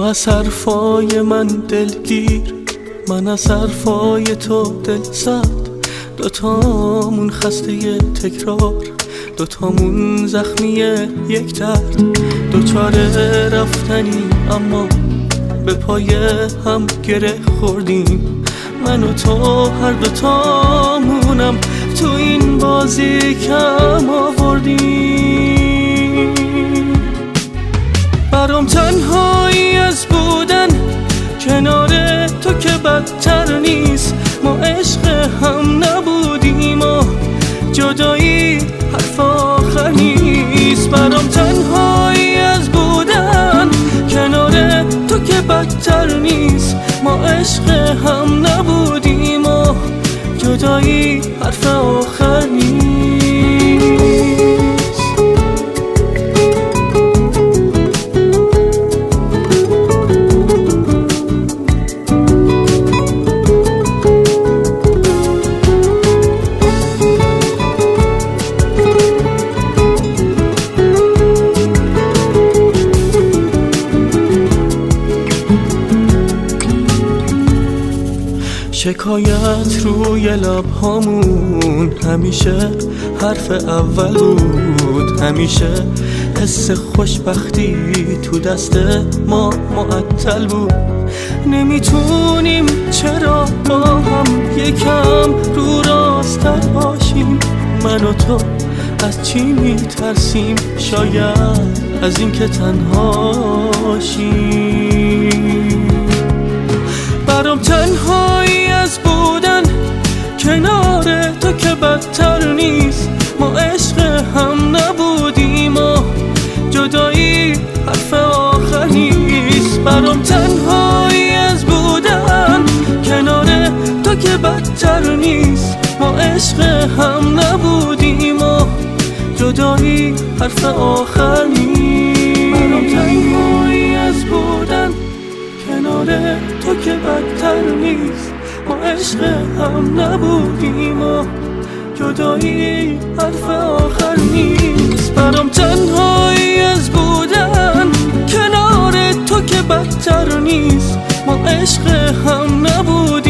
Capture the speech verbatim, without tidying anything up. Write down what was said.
از حرفای من دلگیر، من از حرفای تو دل زد. دوتامون خسته ی تکرار، دوتامون زخمی یک درد. دوچاره رفتنی اما به پای هم گره خوردیم. من و تو هر دوتامونم تو این بازی کم آوردیم. برام تنهایی از بودن کنار تو که بدتر نیست. ما عشق هم نبودیم و جدایی حرف آخر نیست. برام تنهایی از بودن کنار تو که بدتر نیست. ما عشق هم نبودیم و جدایی حرف آخر نیست. شکایت روی لبهامون همیشه حرف اول بود. همیشه حس خوشبختی تو دست ما معطل بود. نمیتونیم چرا با هم یکم رو راستر باشیم. من و تو از چی میترسیم؟ شاید از این که تنهاشیم. برام تنهایی از بودن کنار تو که بدتر نیست. ما عشق هم نبودیم و جدایی حرف آخر نیست. برام تنهایی از بودن کنار تو که بدتر نیست. ما عشق هم نبودیم و جدایی حرف آخر نیست. برام تنهایی از بودن کنار تو که بدتر نیست. ما عشق هم نبودیم و جدایی حرف آخر نیست. برام تنهایی از بودن کنار تو که بدتر نیست. ما عشق هم نبودیم